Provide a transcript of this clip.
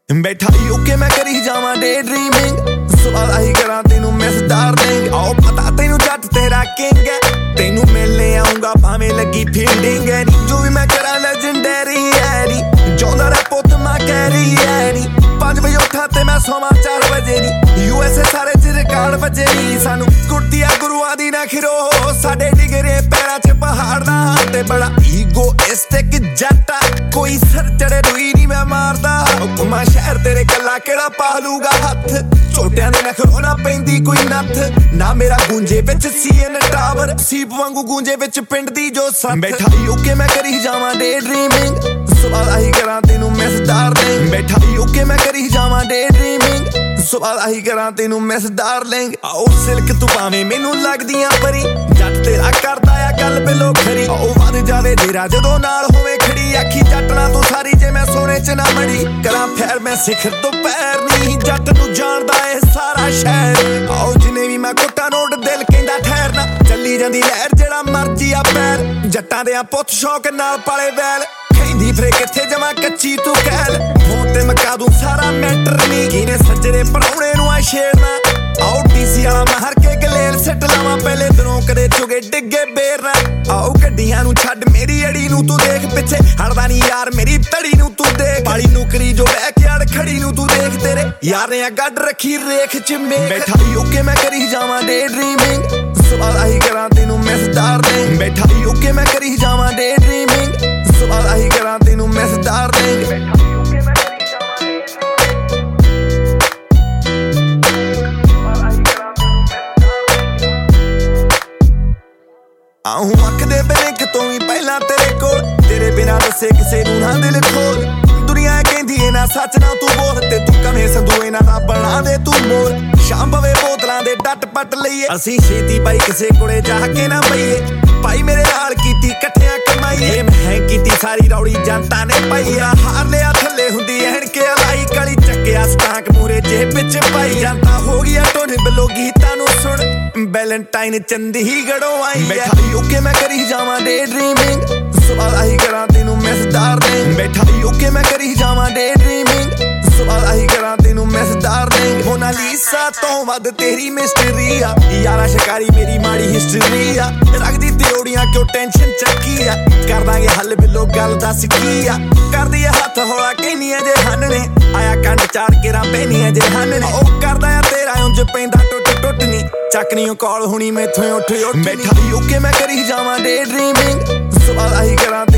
बैठा यूके मैं करी जावां डे ड्रीमिंग सवाल आही करा तेनू मिस डार्लिंग आओ पता तेनू जट तेरा किंग है तेनू मिलने आऊंगा भावें लगी फील्डिंग है नी जो भी मैं करा लेजेंडरी है नी जोंदा रे पुत मैं कैरी है नी 5 बजे उठा ते मैं सोवां 4 बजे नी यूएसए सारे च रिकॉर्ड बजे नी सानू कुर्तिया गुरुआं दी ना खिरो साडे डिगरे पैरां च पहाड़ दा ते बड़ा ईगोइस्टिक जट कोई सर चढ़े रुई नी मैं मारदा हुक्मा शहर तेरे कला केड़ा पालूगा हथ छोटियां दे नखरों ना पैंदी कोई नथ ना मेरा गूंजे विच सीएन टावर सीप वांगू गूंजे विच पिंड दी जो सथ बैठा यूके मैं करी जावां डे ड्रीमिंग सवाल आही करा तेनू मिस डार्लिंग बैठा यूके मैं करी जावां डे ड्रीमिंग सवाल आही करा तेनू मिस डार्लिंग आओ सिल्क तू भावें मैनू लगदियां परी जट तेरा करदा आ गल बिलो खरी आओ वध जावे तेरा जदों नाल होवे खड़ी आखी जटना तू सारी जे मैं सोने च ना मड़ी करा फिर मैं सिखर तो पैर नहीं जट नू जानदा ए सारा शहर आओ जिने भी मैं कुट्टा नोट दिल कहंदा ठहरना चली जांदी लहर जेड़ा मर्जी आ पैर जट्टां दे पुੱਤ शौक नाल पाले बैल कहंदी फिरे किथे जमा कच्ची तू कहल फोन ते मका दूं सारा मैटर नहीं किने सजरे पराउणे नू आ छेड़ना आओ डीसी वाला महर के गलेल सट लावां पहले दिनों कदे चुगे डिगे बेरना आओ गड्डियां नू छड्ड मेरी अड़ी नू तू देख पिछे हटदा नहीं यार मेरी तड़ी नू तू देख बाली नौकरी जो बैकयार्ड खड़ी नू तू देख तेरे यार ने गड्ड रखी रेख च मेख बैठा यूके मैं करी जावां डे ड्रीमिंग सवाल आही करा तेनू मिस डार्लिंग बैठा यूके मैं करी जावां डे ड्रीमिंग सवाल आही करा तेनू मिस डार्लिंग आहूं अख दे ब्रेक तो ही पहला तेरे कोल तेरे बिना दसे किसे नू ना दिल खोल दुनिया कहंदी ए ना सच ना तू बोल ते तू कमे संधू इना दा बना दे तू मोर शाम पवे बोतलां दे डट पट लईए असीं छेती पाई किसे कोले जा के ना पईए भाई मेरे नाल कीती इकट्ठियां कमाईए मैं कीती सारी रौड़ी जनता ने पाईया हार लिया थल्ले हुंदी एणके लाई कली चक्किया स्टाक मूरे जेब विच पाई जनता हो गया टोने बिलो गीतां नू सुन वैलेंटाइन चंडीगढ़ों आई बैठा यूके मैं करी जावां डे ड्रीमिंग सवाल आही करा तेनू मिस डार्लिंग बैठा यूके मैं करी जावां डे ड्रीमिंग सवाल आही करा तेनू मिस डार्लिंग मोनालिसा तो वध तेरी मिस्टरी आ यारा शिकारी मेरी माड़ी हिस्ट्री आ रखदी त्योड़ियां क्यों टेंशन चक्की आ कर दांगे हल बिलो गल दस की आ कर दिए हाथ हौला कहनियां जे हन ने आया कंड चार केरा पैनियां जे हन ने ओ करदा आ तेरा उंज पैंदा टुट टुटनी चकनियों कॉल हुणी मैथों उठ बैठा यूके मैं करी जावां डे ड्रीमिंग सवाल आही करा